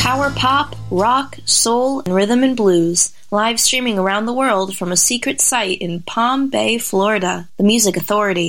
Power pop, rock, soul, and rhythm and blues. Live streaming around the world from a secret site in Palm Bay, Florida. The Music Authority.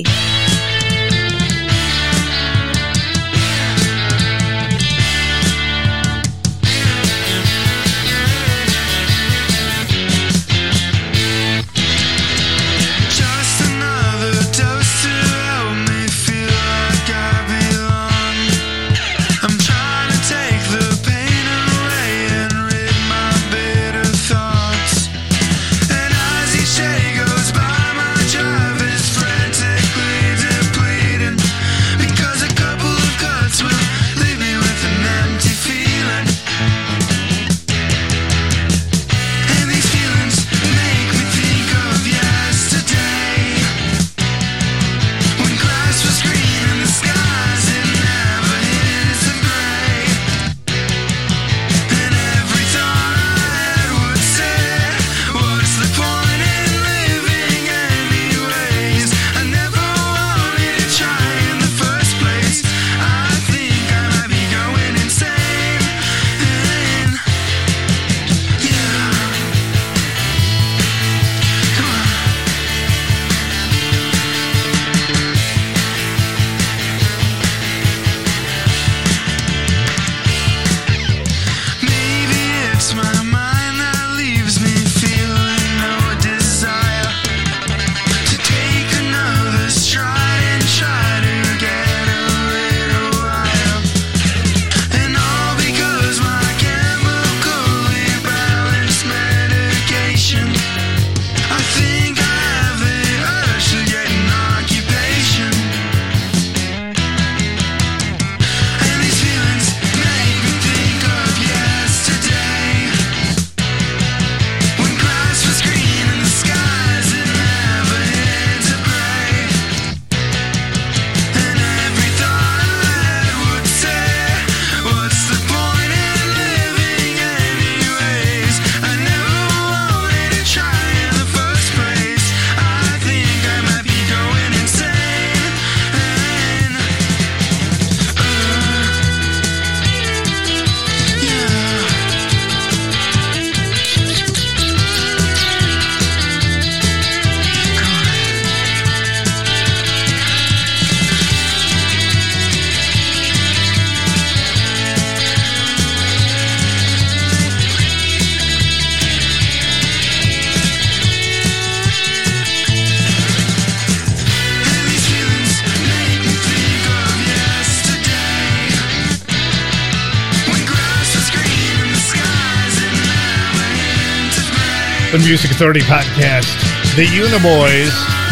The Music Authority Podcast, the Uniboys,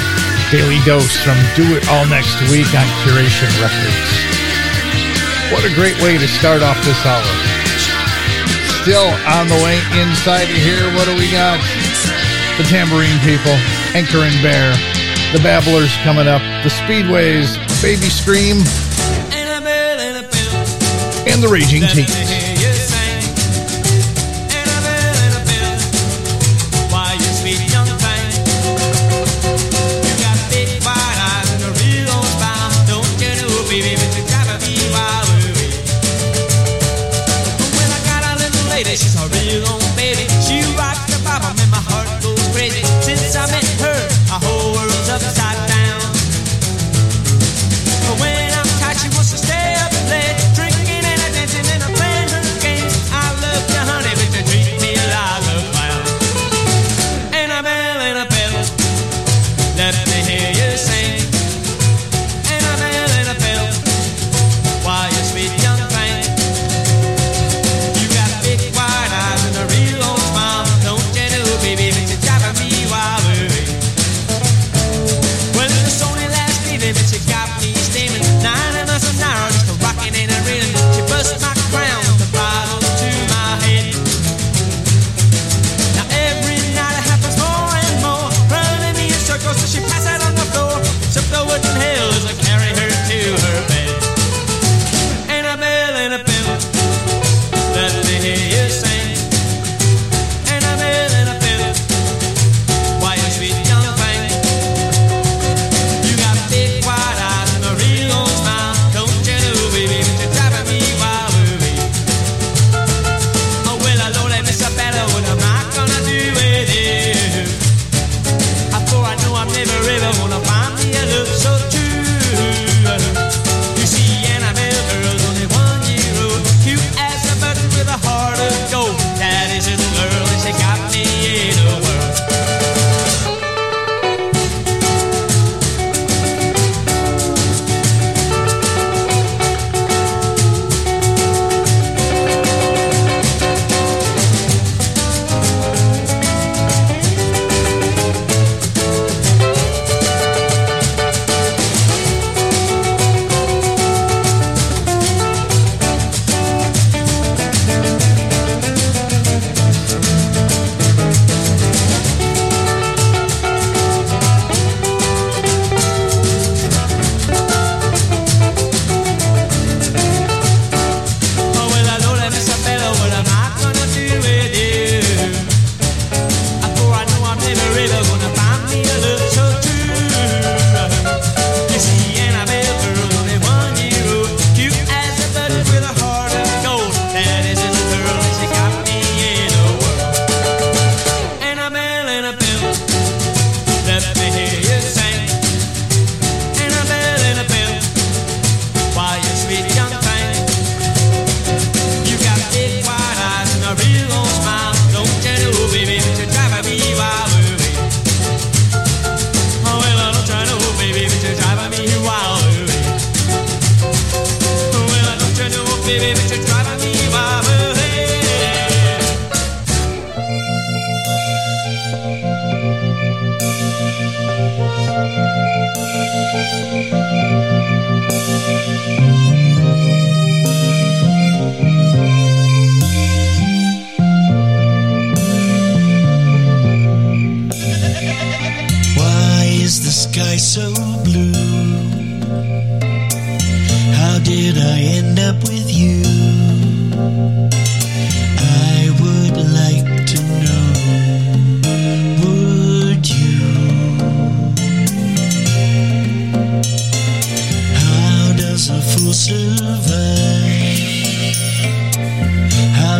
daily dose from Do It All next week on Curation Records. What a great way to start off this hour. Still on the way inside of here, what do we got? The Tambourine People, Anchor and Bear, the Babblers coming up, the Speedways, Baby Scream, and the Raging Teens. She's a real old baby. She rocks the bottom and my heart goes crazy. Since I met her, my whole world's upside down. But when I'm tired, she wants to stay up late, drinking and a dancing and a playing her games. I love you, honey, but you treat me like a clown. Annabelle, Annabelle, let me hear you sing. Annabelle, Annabelle, why you sweet young thing? You got big wide eyes and a real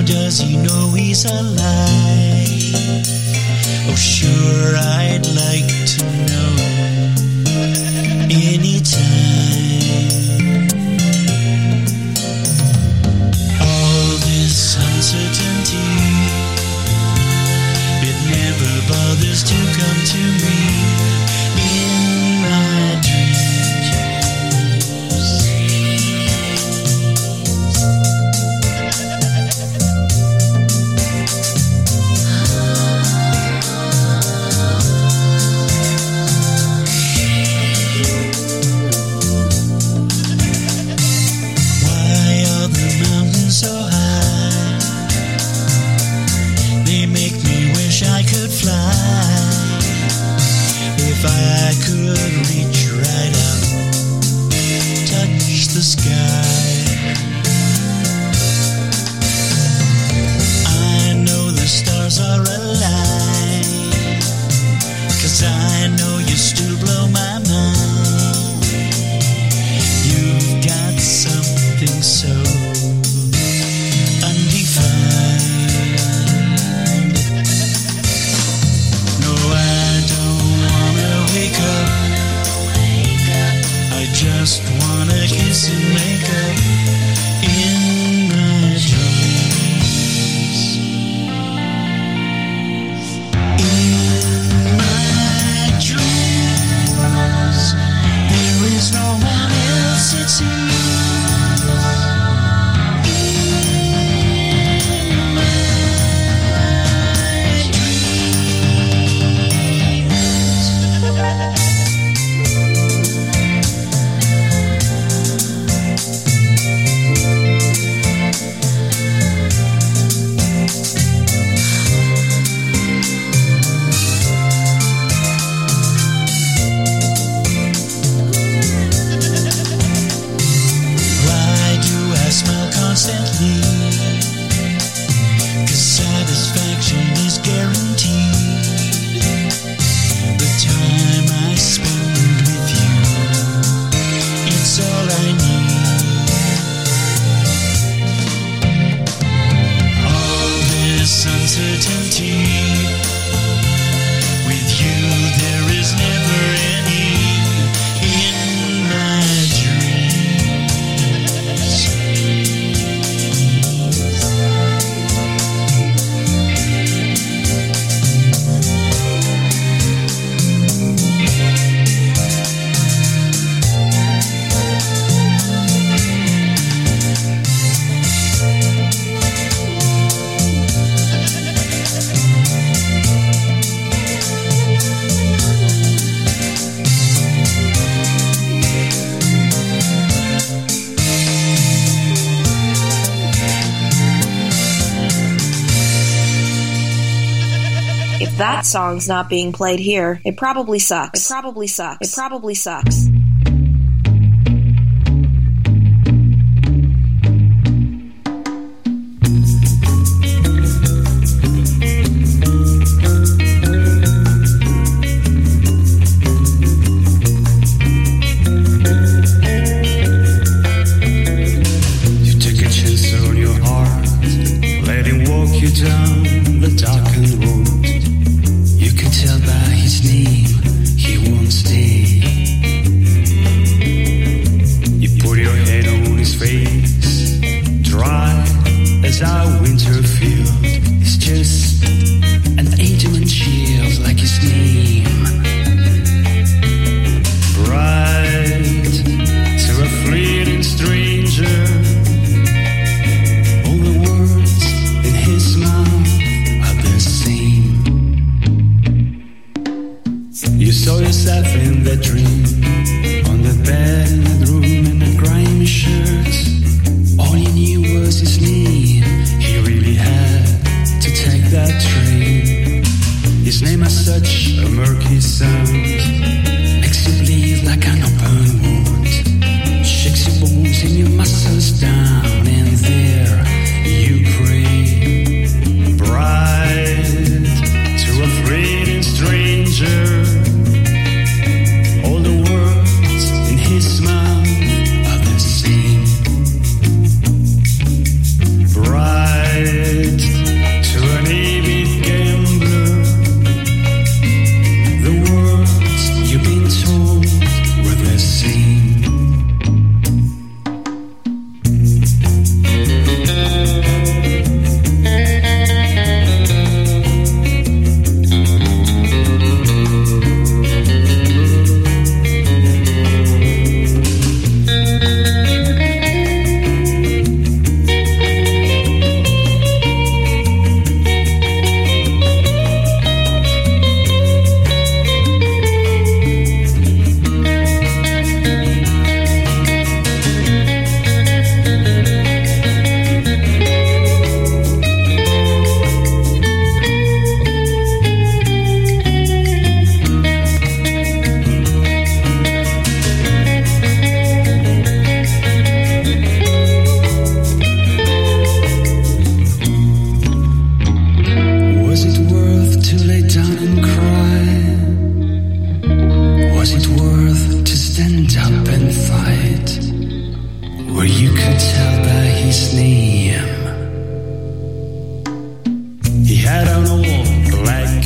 does he know he's alive? Oh, sure, I'd like to know anytime. All this uncertainty, it never bothers to come to me in my dreams. So high, they make me wish I could fly. If I could reach right up, touch the sky. I know the stars are aligned, 'cause I know you still blow my mind. You've got something so just wanna kiss and make up in my dreams. In my dreams, there is no one else, it seems. Constantly, 'cause satisfaction is guaranteed. The time I spend with you, it's all I need. All this uncertainty, with you there is never any in my dreams. If that song's not being played here, it probably sucks. It probably sucks. It probably sucks. You took a chance on your heart, let him walk you down the darkened road. You could tell by his name he won't stay. You put your head on his face, dry as our winter field. It's just an intimate shield like his name. Bright to a fleeting stranger, all the words in his mouth are the same. You saw yourself in that dream, on the bed in that room in a grimy shirt. All you knew was his name. He really had to take that train. His name has such a murky sound, makes you bleed like an open wound, shakes your bones and your muscles down, and there you pray. Bright to a fleeting stranger, all the words in his mouth are the same. Bright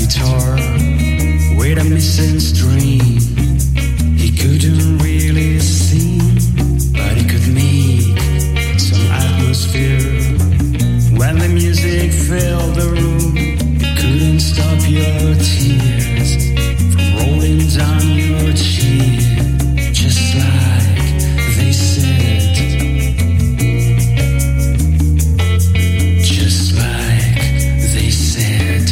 guitar with a missing string. He couldn't really sing, but he could make some atmosphere. When the music filled the room, it couldn't stop your tears from rolling down your cheek, just like they said. Just like they said.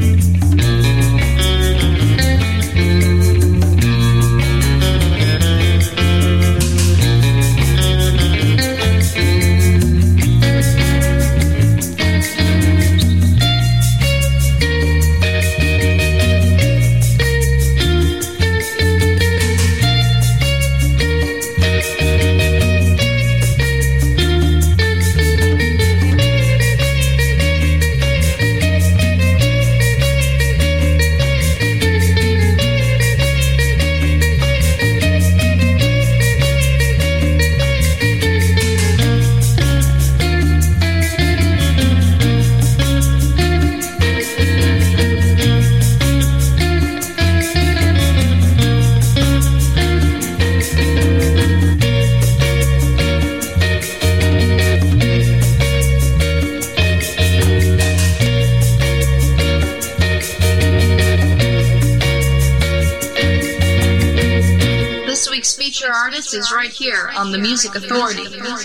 Artist is right here on the Music Authority.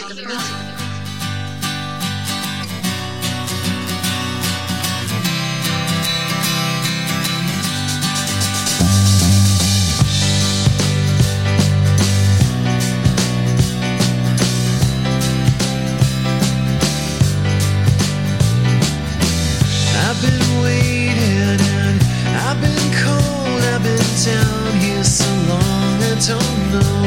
I've been waiting and I've been cold, I've been down here so long, I don't know.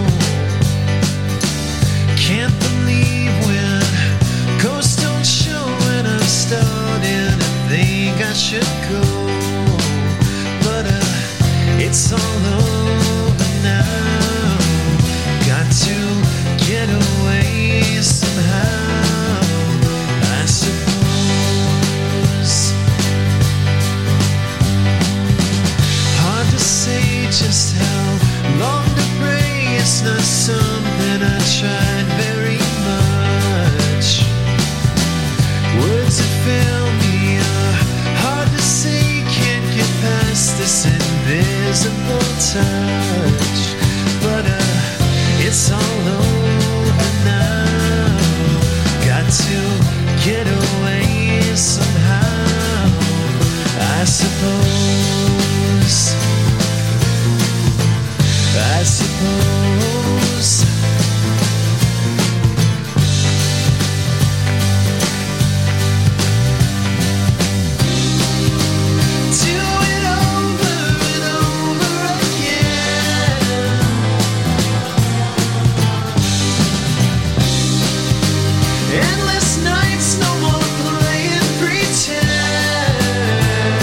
Can't believe when ghosts don't show, and I'm starting to think I should go. But it's all over now. Got to get away somehow, I suppose. Hard to say just how long to pray. It's not something I tried very much. Words that fail me are hard to say. Can't get past this invisible touch. But it's all over now. Got to get away somehow, I suppose. I suppose. Do it over and over again. Endless nights, no more playing pretend.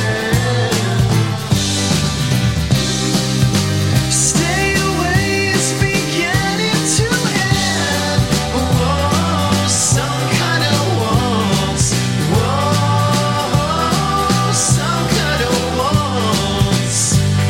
Stay away, it's beginning to end. Whoa, some kind of waltz. Whoa, some kind of waltz.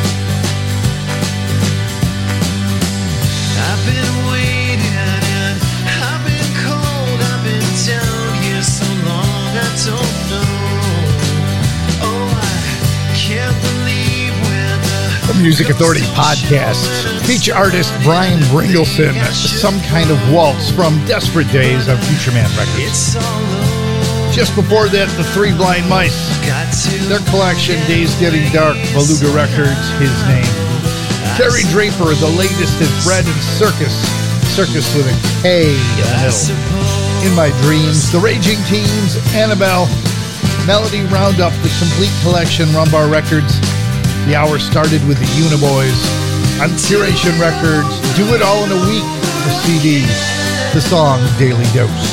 I've been waiting and I've been cold, I've been down here so long, I don't know. Oh, I can't believe when The Music Authority podcast. Feature artist Brian Bringleson, Some Kind of Waltz from Desperate Days on Future Man Records. it's all over. Just before that, the Three Blind Mice, Got to their collection Days Getting Dark, Beluga Records, His Name. Terry Draper, the latest is Bread and Circus, Circus with a K in the I middle. suppose. In My Dreams, The Raging Teens, Annabelle, Melody Roundup, the complete collection, Rumbar Records. The hour started with the Uniboys. On Curation Records, Do It All in a Week, the CD, the song Daily Dose.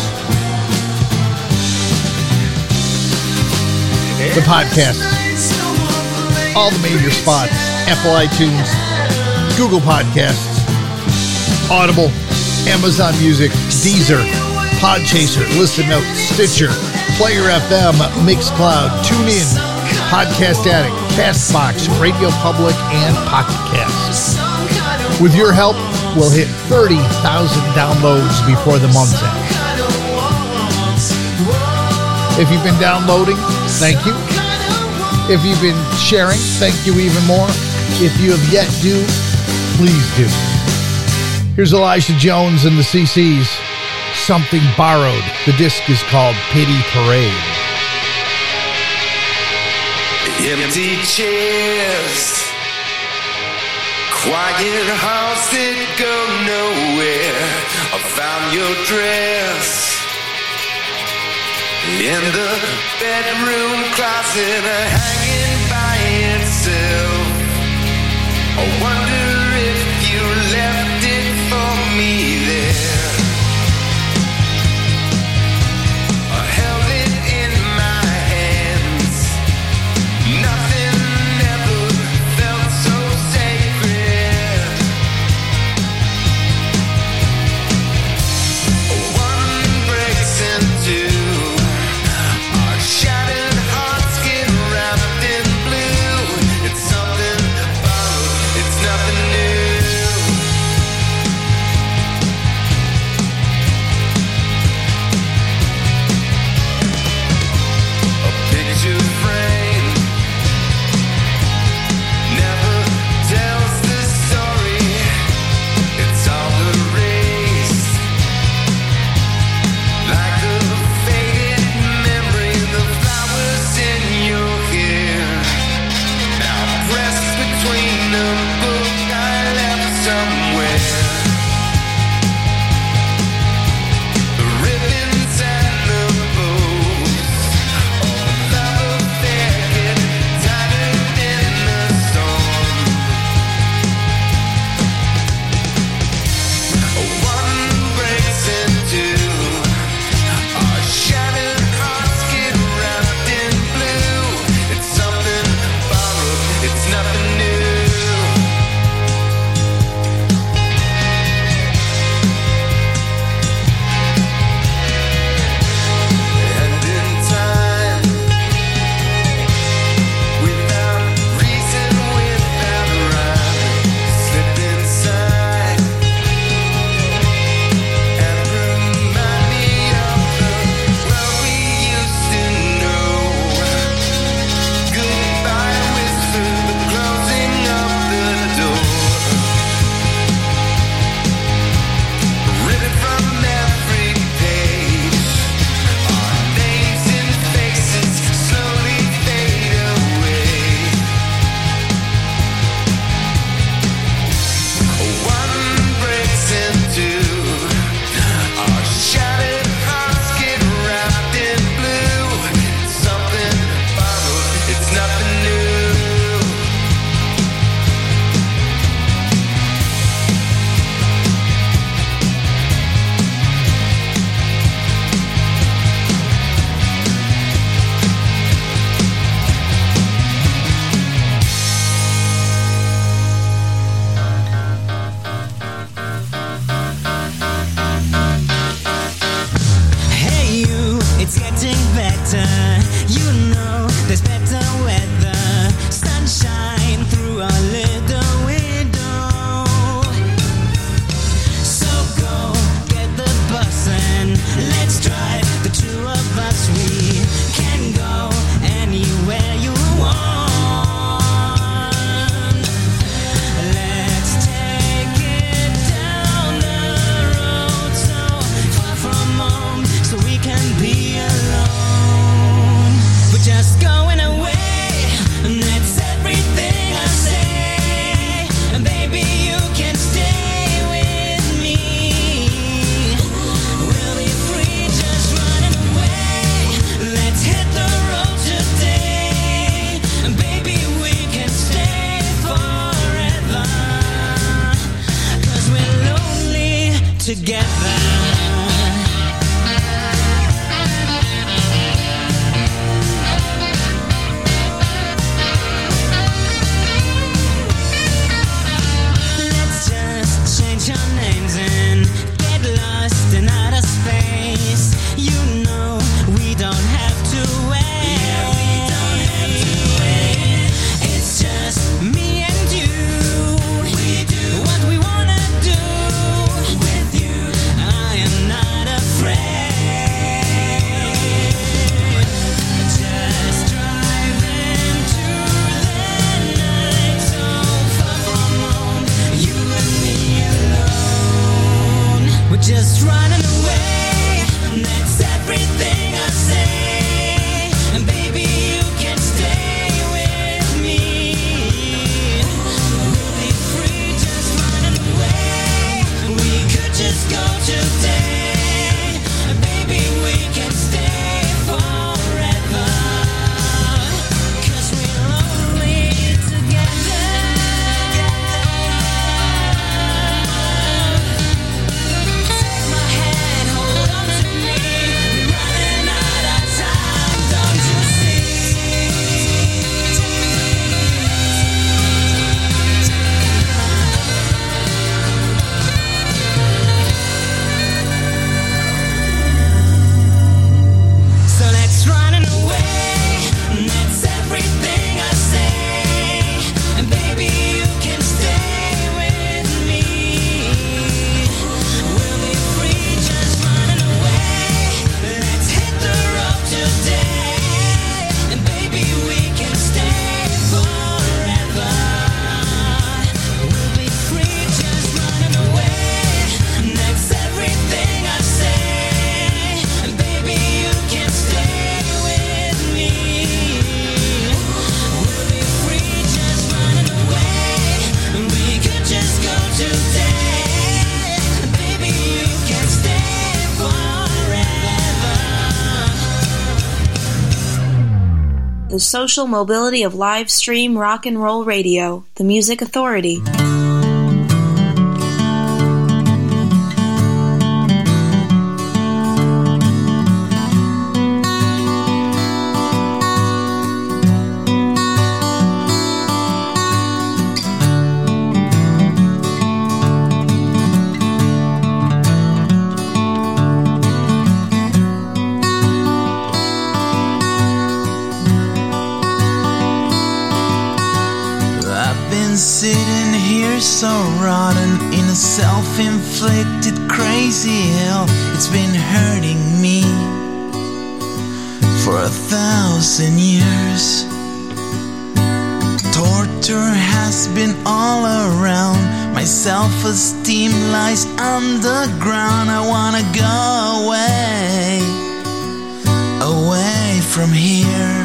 The podcast, all the major spots, Apple iTunes, Google Podcasts, Audible, Amazon Music, Deezer, Podchaser, Listen Notes, Stitcher, Player FM, Mixcloud, TuneIn, Podcast Addict, CastBox, Radio Public, and Pocket Cast. With your help, we'll hit 30,000 downloads before the month's end. If you've been downloading, thank you. If you've been sharing, thank you even more. If you have yet to, please do. Here's Elijah Jones and the CC's Something Borrowed. The disc is called Pity Parade. Empty chairs, quiet house that go nowhere. I found your dress in the bedroom closet, hanging by itself. I wonder if you left it for me there. I held it in my hands. Nothing ever felt so sacred. One breaks into our shattered hearts get wrapped in blue. It's something borrowed, it's nothing new. the social mobility of live stream rock and roll radio, the Music Authority. Sitting here so rotten in a self-inflicted crazy hell. It's been hurting me for 1,000 years. Torture has been all around. My self-esteem lies underground. I wanna go away, away from here.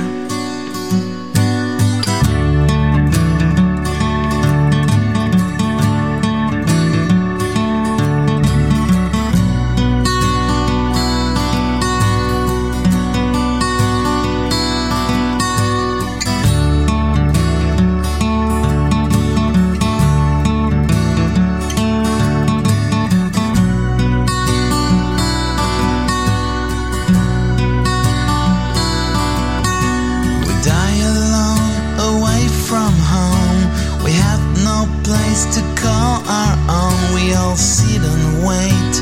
To call our own, we all sit and wait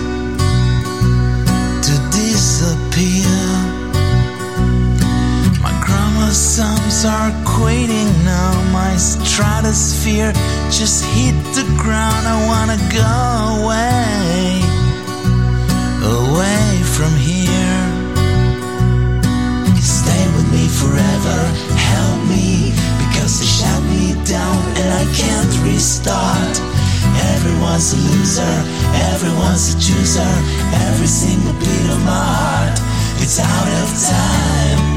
to disappear. My chromosomes are quitting now. My stratosphere just hit the ground. I wanna go away, away from here. Stay with me forever, help me, because they shut me down and I can't restart. Everyone's a loser, everyone's a chooser. Every single beat of my heart, it's out of time.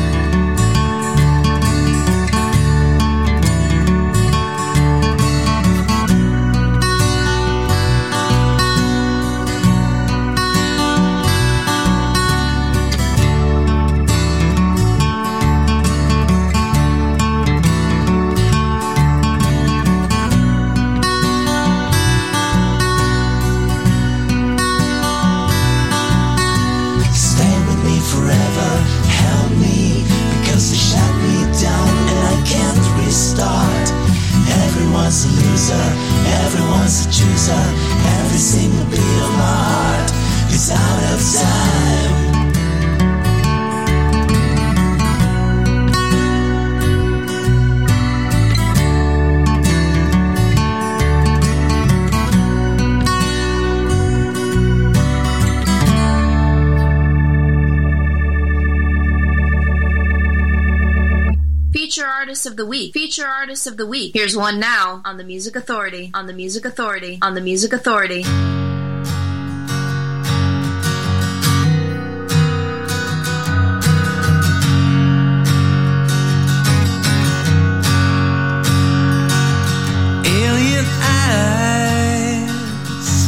Everyone's a loser, everyone's a chooser. Every single beat of my heart is out of time. Feature Artist of the Week. Feature Artist of the Week. Here's one now on the Music Authority. On the Music Authority. On the Music Authority. Alien eyes.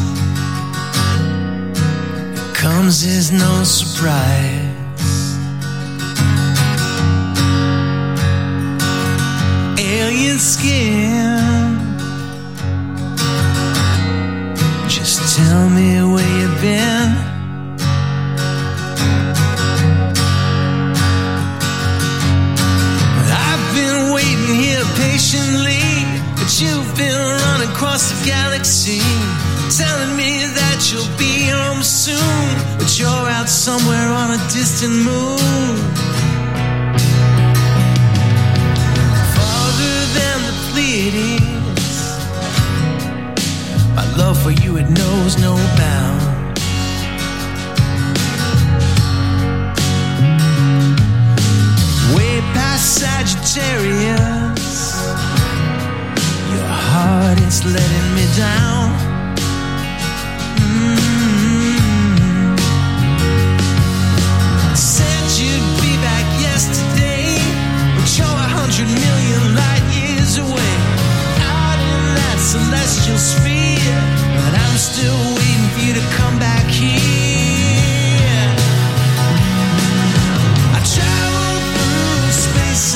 It comes as no surprise. Alien skin. Just tell me where you've been. I've been waiting here patiently, but you've been running across the galaxy, telling me that you'll be home soon, but you're out somewhere on a distant moon. My love for you, it knows no bounds. Way past Sagittarius, your heart is letting me down. Said you'd be back yesterday, but you're 100 million light years away, out in that celestial sphere. But I'm still waiting for you to come back here. I travel through space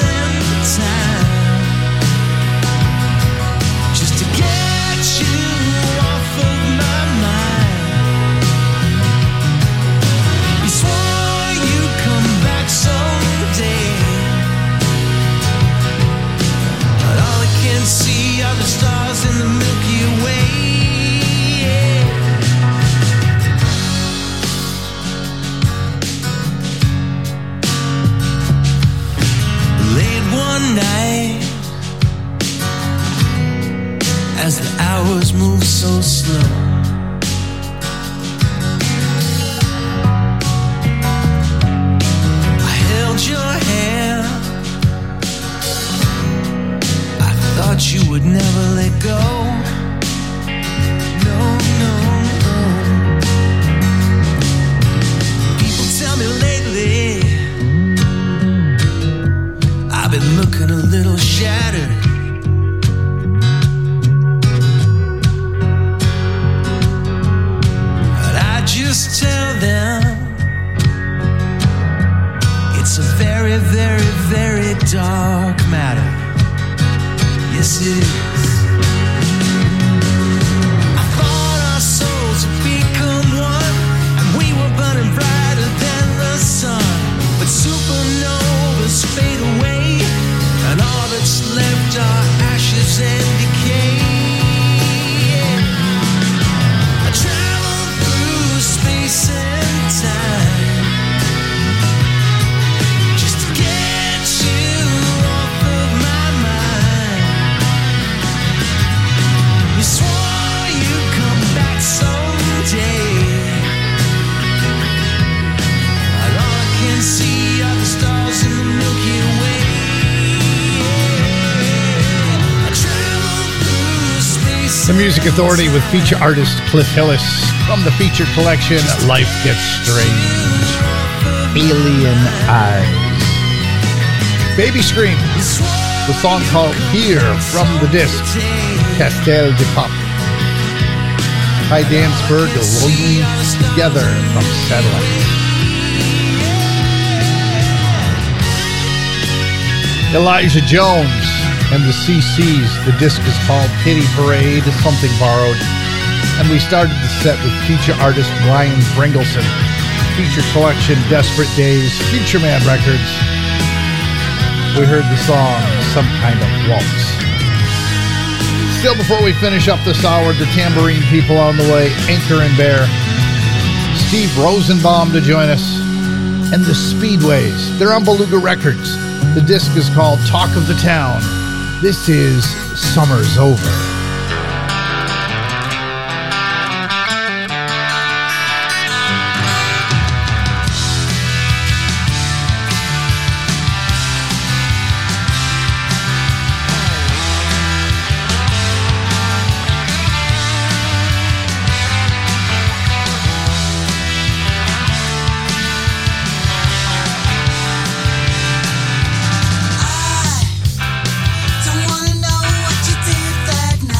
stars in the Milky Way. Late one night, as the hours move so slow, I held your hand. I thought you would never let go. No, no, no. People tell me lately I've been looking a little shattered. Just tell them it's a very, very, very dark matter. Yes, it is. I thought our souls had become one, and we were burning brighter than the sun. But supernovas fade away, and all that's left are ashes and decay. Space and time, just to get you off of my mind. You swore you'd come back someday, but all I can see are the stars in the Milky Way. I travel through space. The Music Authority with feature artist Cliff Hillis from the feature collection Life Gets Strange. Alien Eyes. Baby Scream, the song called Here from the disc Castel de Pop. Ty Dansberg, Lonely Together from Satellite. Elijah Jones and the CCs, the disc is called Pity Parade, Something Borrowed. And we started the set with feature artist Brian Bringleson, feature collection Desperate Days, Future Man Records. We heard the song Some Kind of Waltz. Still, before we finish up this hour, the Tambourine People on the way, Anchor and Bear, Steve Rosenbaum to join us, and the Speedways. They're on Beluga Records. The disc is called Talk of the Town. This is Summer's Over. Don't wanna know what you did that night.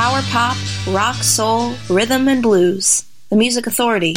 power pop, rock, soul, rhythm, and blues. The Music Authority.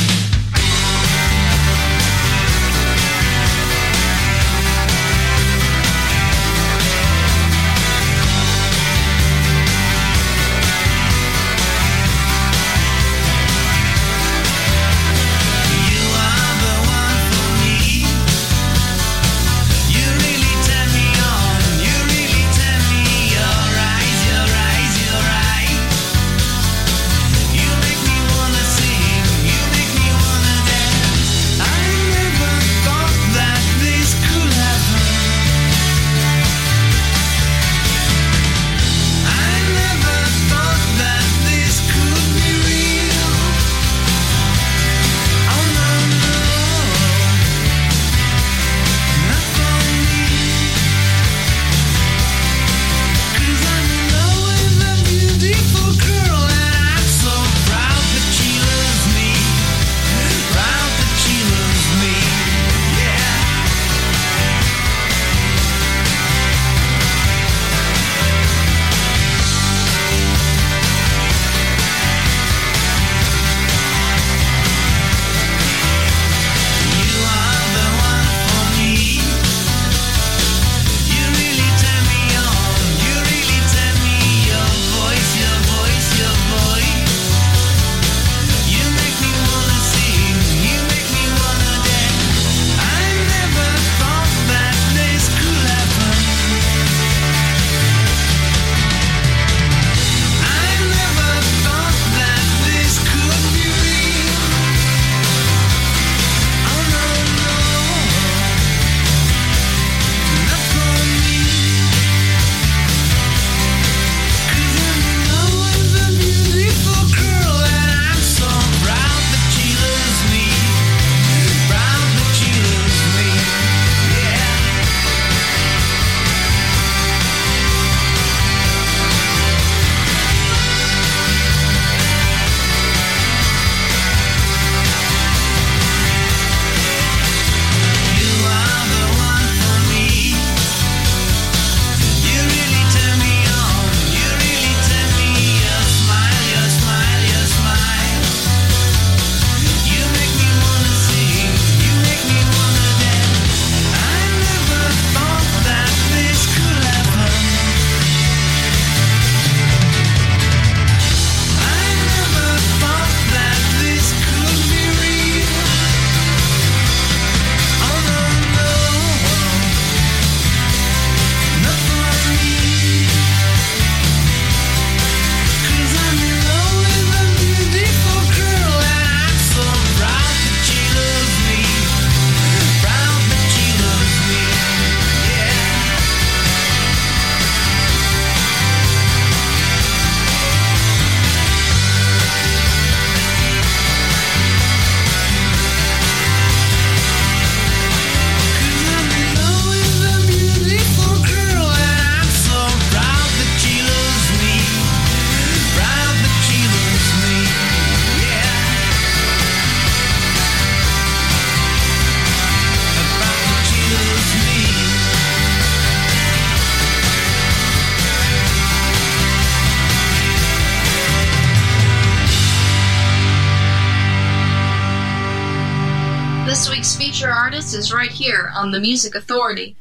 This week's feature artist is right here on The Music Authority.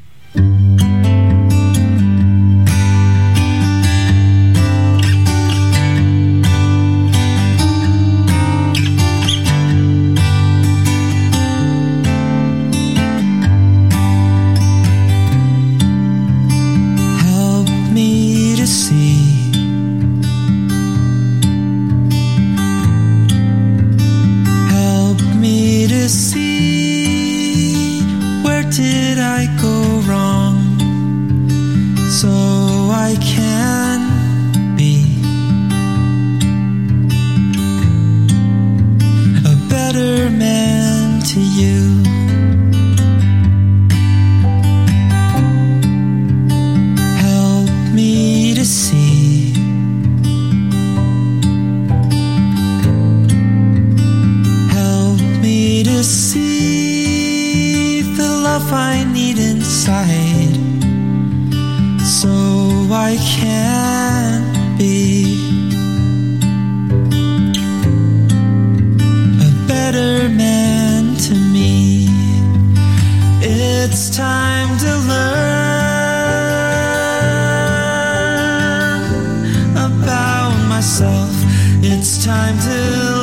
I need inside, so I can be myself. It's time to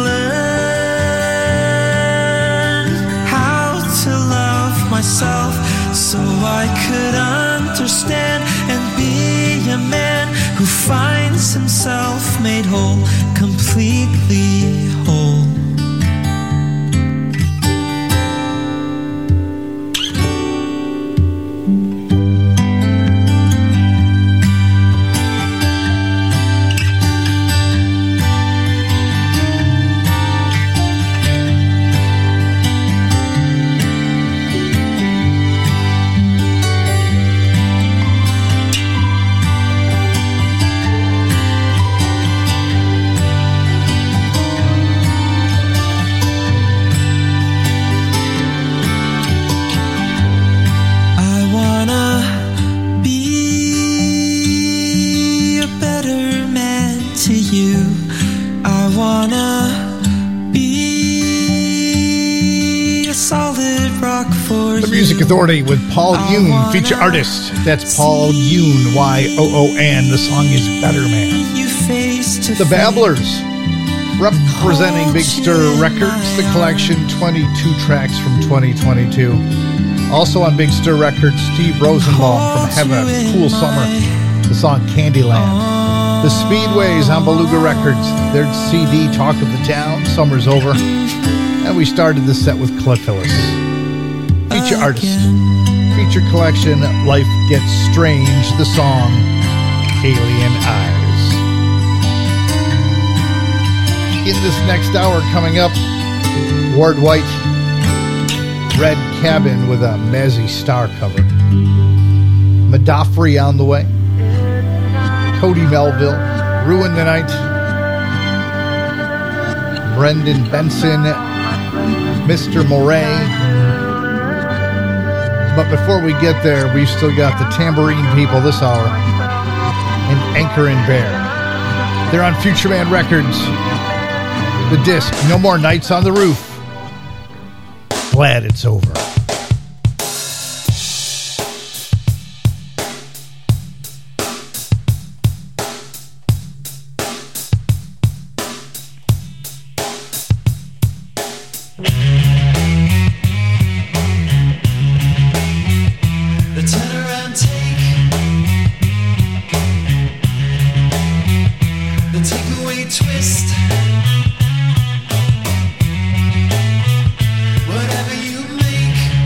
learn how to love myself, so I could understand and be a man who finds himself made whole, completely whole. Music Authority with Paul Yoon, feature artist. That's Paul Yoon, Y-O-O-N. The song is Better Man. The Babblers, representing Big Stir Records, the collection 22 tracks from 2022. Also on Big Stir Records, Steve Rosenbaum from Heaven, Cool Summer, the song Candyland. The Speedways on Beluga Records, their CD Talk of the Town, Summer's Over. And we started the set with Cliff Hillis. Feature artist, feature collection, Life Gets Strange, the song Alien Eyes. In this next hour coming up, Ward White, Red Cabin with a Mazzy Star cover. Madafri on the way. Cody Melville, Ruin the Night. Brendan Benson, Mr. Moray. But before we get there, we've still got the Tambourine People this hour and Anchor and Bear. They're on Future Man Records. The disc, No More Nights on the Roof. Glad it's over. Whatever you make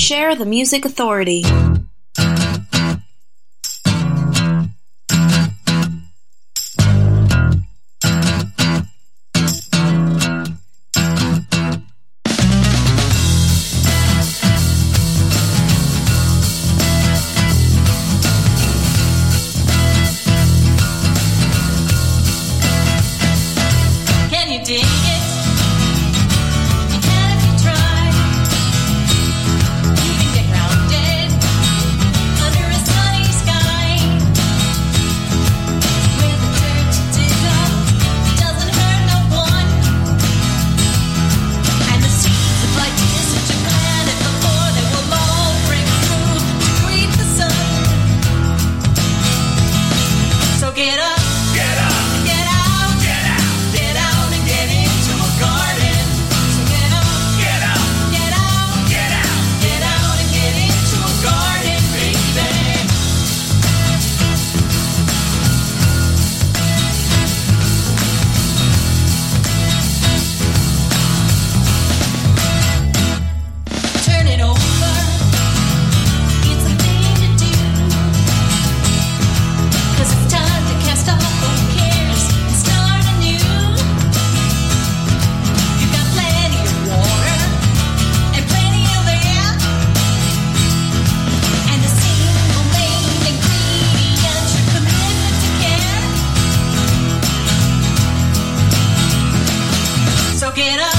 Share the Music Authority. Can you dig it? You can if you try. You can get grounded under a sunny sky. Where the dirt you dig up doesn't hurt no one. And the seeds of ideas that you planted before they will all break through to greet the sun. So get up. Get out, get out and get into a garden. So get out and get into a garden, baby. Turn it over, it's a thing to do. 'Cause it's time to cast off all cares and start anew. You've got plenty of water and plenty of air, and the single main ingredient, your commitment to care. So get up.